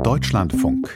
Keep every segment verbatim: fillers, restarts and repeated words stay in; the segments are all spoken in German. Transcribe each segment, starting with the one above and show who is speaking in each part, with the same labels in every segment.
Speaker 1: Deutschlandfunk.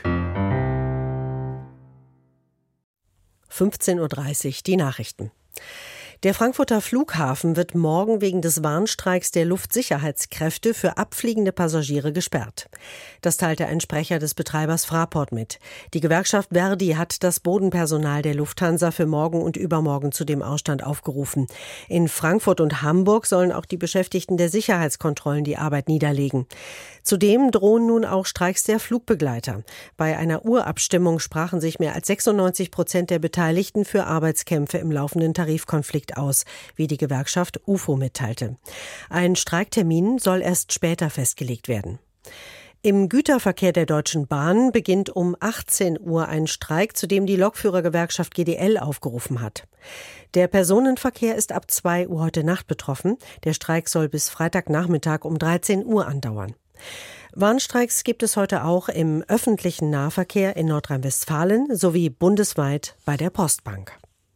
Speaker 2: fünfzehn Uhr dreißig, die Nachrichten. Der Frankfurter Flughafen wird morgen wegen des Warnstreiks der Luftsicherheitskräfte für abfliegende Passagiere gesperrt. Das teilte ein Sprecher des Betreibers Fraport mit. Die Gewerkschaft ver.di hat das Bodenpersonal der Lufthansa für morgen und übermorgen zu dem Ausstand aufgerufen. In Frankfurt und Hamburg sollen auch die Beschäftigten der Sicherheitskontrollen die Arbeit niederlegen. Zudem drohen nun auch Streiks der Flugbegleiter. Bei einer Urabstimmung sprachen sich mehr als sechsundneunzig Prozent der Beteiligten für Arbeitskämpfe im laufenden Tarifkonflikt aus, wie die Gewerkschaft U F O mitteilte. Ein Streiktermin soll erst später festgelegt werden. Im Güterverkehr der Deutschen Bahn beginnt um achtzehn Uhr ein Streik, zu dem die Lokführergewerkschaft G D L aufgerufen hat. Der Personenverkehr ist ab zwei Uhr heute Nacht betroffen. Der Streik soll bis Freitagnachmittag um dreizehn Uhr andauern. Warnstreiks gibt es heute auch im öffentlichen Nahverkehr in Nordrhein-Westfalen sowie bundesweit bei der Postbank.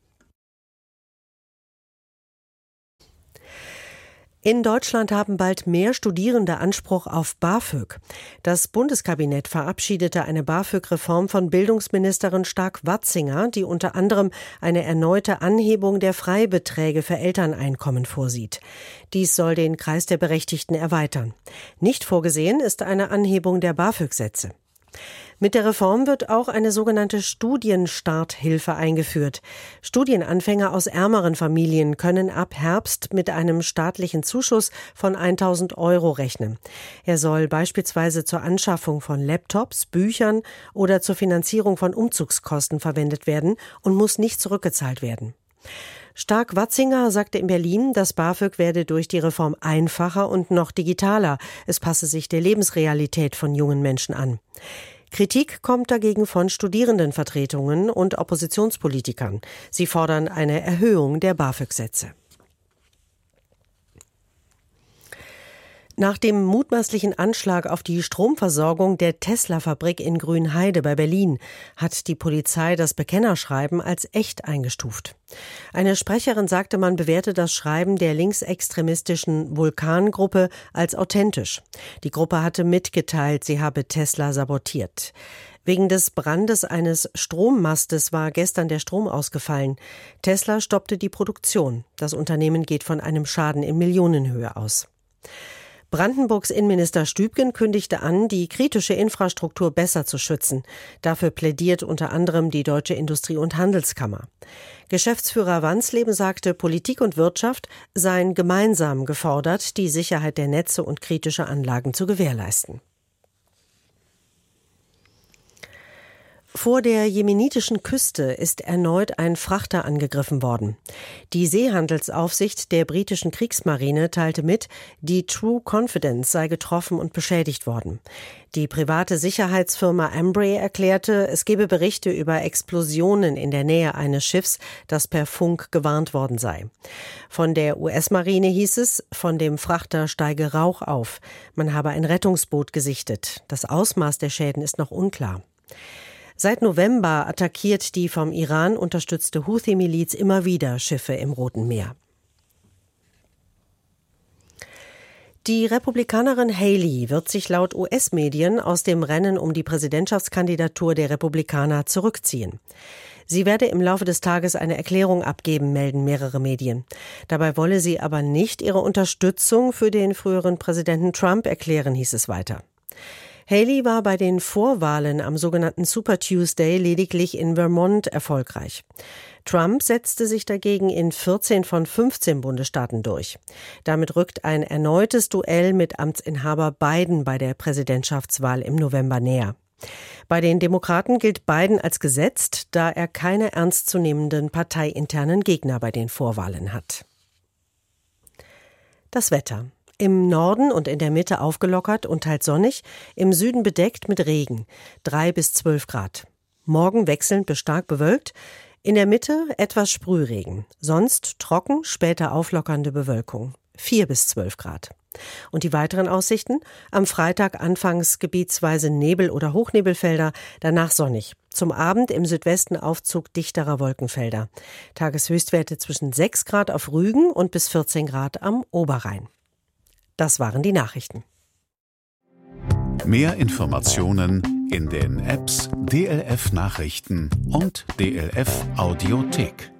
Speaker 2: In Deutschland haben bald mehr Studierende Anspruch auf BAföG. Das Bundeskabinett verabschiedete eine BAföG-Reform von Bildungsministerin Stark-Watzinger, die unter anderem eine erneute Anhebung der Freibeträge für Elterneinkommen vorsieht. Dies soll den Kreis der Berechtigten erweitern. Nicht vorgesehen ist eine Anhebung der BAföG-Sätze. Mit der Reform wird auch eine sogenannte Studienstarthilfe eingeführt. Studienanfänger aus ärmeren Familien können ab Herbst mit einem staatlichen Zuschuss von tausend Euro rechnen. Er soll beispielsweise zur Anschaffung von Laptops, Büchern oder zur Finanzierung von Umzugskosten verwendet werden und muss nicht zurückgezahlt werden. Stark-Watzinger sagte in Berlin, das BAföG werde durch die Reform einfacher und noch digitaler. Es passe sich der Lebensrealität von jungen Menschen an. Kritik kommt dagegen von Studierendenvertretungen und Oppositionspolitikern. Sie fordern eine Erhöhung der BAföG-Sätze. Nach dem mutmaßlichen Anschlag auf die Stromversorgung der Tesla-Fabrik in Grünheide bei Berlin hat die Polizei das Bekennerschreiben als echt eingestuft. Eine Sprecherin sagte, man bewerte das Schreiben der linksextremistischen Vulkan-Gruppe als authentisch. Die Gruppe hatte mitgeteilt, sie habe Tesla sabotiert. Wegen des Brandes eines Strommastes war gestern der Strom ausgefallen. Tesla stoppte die Produktion. Das Unternehmen geht von einem Schaden in Millionenhöhe aus. Brandenburgs Innenminister Stübgen kündigte an, die kritische Infrastruktur besser zu schützen. Dafür plädiert unter anderem die Deutsche Industrie- und Handelskammer. Geschäftsführer Wansleben sagte, Politik und Wirtschaft seien gemeinsam gefordert, die Sicherheit der Netze und kritische Anlagen zu gewährleisten. Vor der jemenitischen Küste ist erneut ein Frachter angegriffen worden. Die Seehandelsaufsicht der britischen Kriegsmarine teilte mit, die True Confidence sei getroffen und beschädigt worden. Die private Sicherheitsfirma Ambrey erklärte, es gebe Berichte über Explosionen in der Nähe eines Schiffs, das per Funk gewarnt worden sei. Von der U S-Marine hieß es, von dem Frachter steige Rauch auf. Man habe ein Rettungsboot gesichtet. Das Ausmaß der Schäden ist noch unklar. Seit November attackiert die vom Iran unterstützte Houthi-Miliz immer wieder Schiffe im Roten Meer. Die Republikanerin Haley wird sich laut U S-Medien aus dem Rennen um die Präsidentschaftskandidatur der Republikaner zurückziehen. Sie werde im Laufe des Tages eine Erklärung abgeben, melden mehrere Medien. Dabei wolle sie aber nicht ihre Unterstützung für den früheren Präsidenten Trump erklären, hieß es weiter. Haley war bei den Vorwahlen am sogenannten Super Tuesday lediglich in Vermont erfolgreich. Trump setzte sich dagegen in vierzehn von fünfzehn Bundesstaaten durch. Damit rückt ein erneutes Duell mit Amtsinhaber Biden bei der Präsidentschaftswahl im November näher. Bei den Demokraten gilt Biden als gesetzt, da er keine ernstzunehmenden parteiinternen Gegner bei den Vorwahlen hat. Das Wetter. Im Norden und in der Mitte aufgelockert und teils sonnig, im Süden bedeckt mit Regen, drei bis zwölf Grad. Morgen wechselnd bis stark bewölkt, in der Mitte etwas Sprühregen, sonst trocken, später auflockernde Bewölkung, vier bis zwölf Grad. Und die weiteren Aussichten? Am Freitag anfangs gebietsweise Nebel- oder Hochnebelfelder, danach sonnig. Zum Abend im Südwesten Aufzug dichterer Wolkenfelder. Tageshöchstwerte zwischen sechs Grad auf Rügen und bis vierzehn Grad am Oberrhein. Das waren die Nachrichten.
Speaker 1: Mehr Informationen In den Apps D L F Nachrichten und D L F Audiothek.